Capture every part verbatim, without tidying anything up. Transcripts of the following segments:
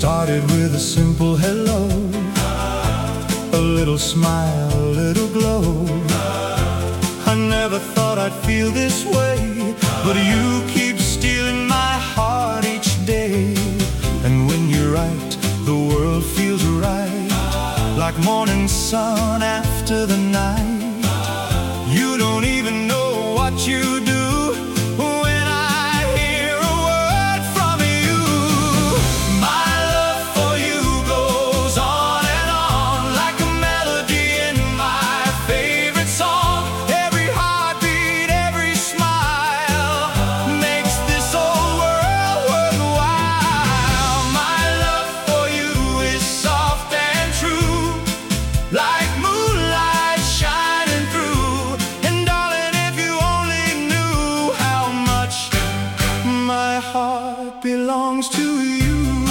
started with a simple hello, a little smile, a little glow. I never thought I'd feel this way, but you keep stealing my heart each day. And when you're right, the world feels right, like morning sun after the night. You don't even know what you do when I hear a word from you. My love for you goes on and on, like a melody in my favorite song. Every heartbeat, every smile makes this whole world worthwhile. My love for you is soft and true, like moonlight shining through. And darling, if you only knew how much my heart belongs to you.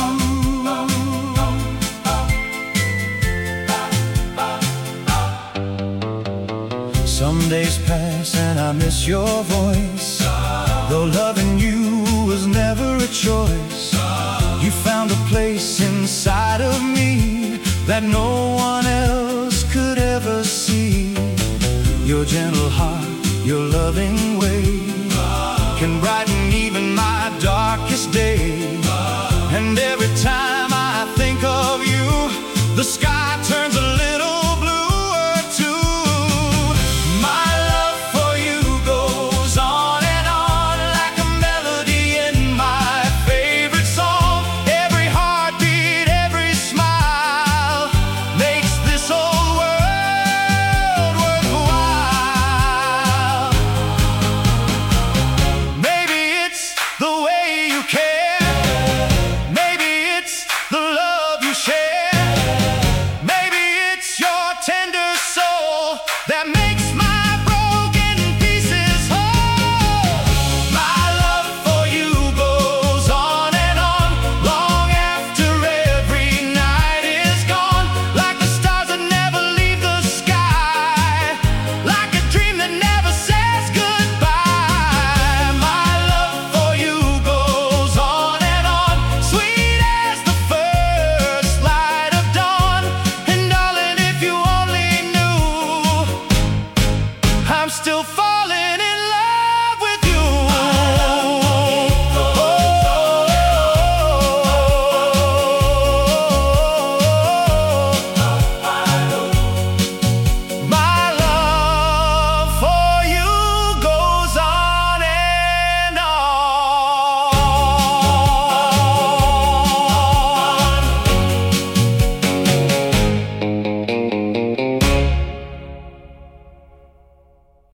Some days pass and I miss your voice, though loving you was never a choice. You found a place inside of me that no one else could ever see. Your gentle heart, your loving way can brighten